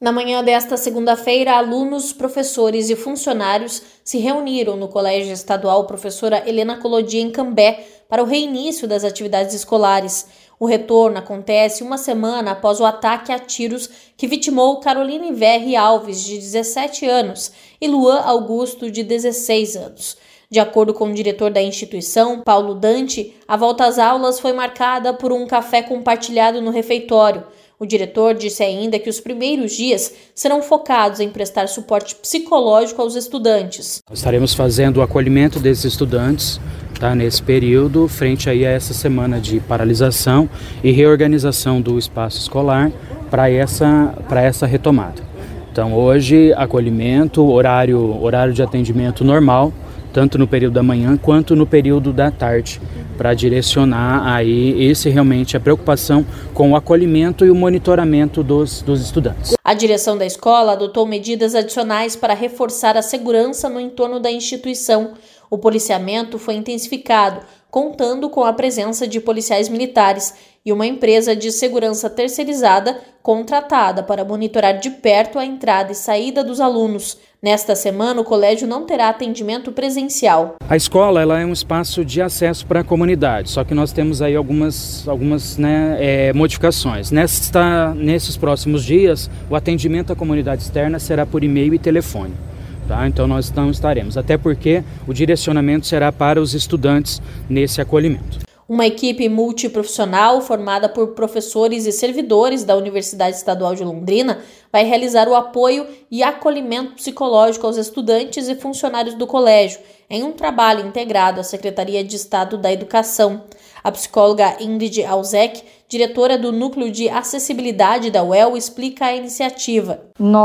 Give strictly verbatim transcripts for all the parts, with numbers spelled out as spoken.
Na manhã desta segunda-feira, alunos, professores e funcionários se reuniram no Colégio Estadual Professora Helena Collodi, em Cambé, para o reinício das atividades escolares. O retorno acontece uma semana após o ataque a tiros que vitimou Caroline Verri Alves, de dezessete anos, e Luan Augusto, de dezesseis anos. De acordo com o diretor da instituição, Paulo Dante, a volta às aulas foi marcada por um café compartilhado no refeitório. O diretor disse ainda que os primeiros dias serão focados em prestar suporte psicológico aos estudantes. Estaremos fazendo o acolhimento desses estudantes, tá, nesse período, frente aí a essa semana de paralisação e reorganização do espaço escolar para essa, para essa retomada. Então hoje, acolhimento, horário, horário de atendimento normal, tanto no período da manhã quanto no período da tarde, para direcionar aí esse realmente a preocupação com o acolhimento e o monitoramento dos, dos estudantes. A direção da escola adotou medidas adicionais para reforçar a segurança no entorno da instituição. O policiamento foi intensificado, contando com a presença de policiais militares e uma empresa de segurança terceirizada contratada para monitorar de perto a entrada e saída dos alunos. Nesta semana, o colégio não terá atendimento presencial. A escola ela é um espaço de acesso para a comunidade, só que nós temos aí algumas, algumas né, é, modificações. Nesta, nesses próximos dias, o atendimento à comunidade externa será por e-mail e telefone. Tá? Então nós não estaremos, até porque o direcionamento será para os estudantes nesse acolhimento. Uma equipe multiprofissional formada por professores e servidores da Universidade Estadual de Londrina vai realizar o apoio e acolhimento psicológico aos estudantes e funcionários do colégio, em um trabalho integrado à Secretaria de Estado da Educação. A psicóloga Ingrid Alzec, diretora do Núcleo de Acessibilidade da U E L, explica a iniciativa.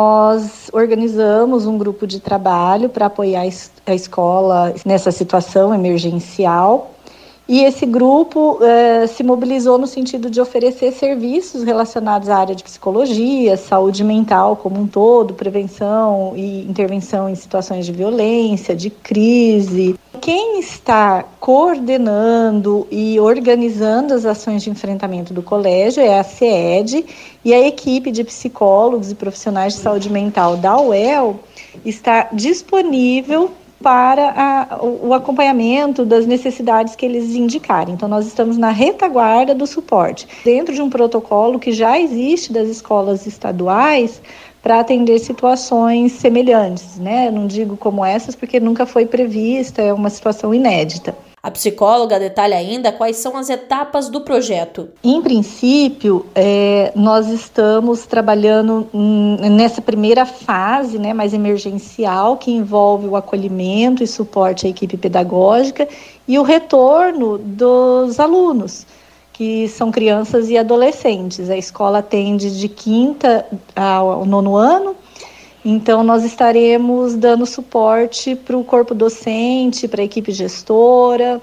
Nós organizamos um grupo de trabalho para apoiar a escola nessa situação emergencial. E esse grupo eh, se mobilizou no sentido de oferecer serviços relacionados à área de psicologia, saúde mental como um todo, prevenção e intervenção em situações de violência, de crise. Quem está coordenando e organizando as ações de enfrentamento do colégio é a CED, e a equipe de psicólogos e profissionais de saúde mental da U E L está disponível para a, o acompanhamento das necessidades que eles indicarem. Então, nós estamos na retaguarda do suporte, dentro de um protocolo que já existe das escolas estaduais para atender situações semelhantes, né? Eu não digo como essas, porque nunca foi prevista, é uma situação inédita. A psicóloga detalha ainda quais são as etapas do projeto. Em princípio, é, nós estamos trabalhando nessa primeira fase, né, mais emergencial, que envolve o acolhimento e suporte à equipe pedagógica e o retorno dos alunos, que são crianças e adolescentes. A escola atende de quinta ao nono ano. Então, nós estaremos dando suporte para o corpo docente, para a equipe gestora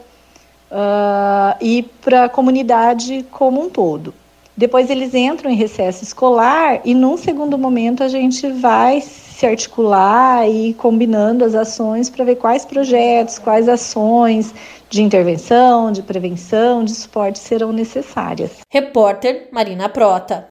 uh, e para a comunidade como um todo. Depois eles entram em recesso escolar e, num segundo momento, a gente vai se articular e ir combinando as ações para ver quais projetos, quais ações de intervenção, de prevenção, de suporte serão necessárias. Repórter Marina Prota.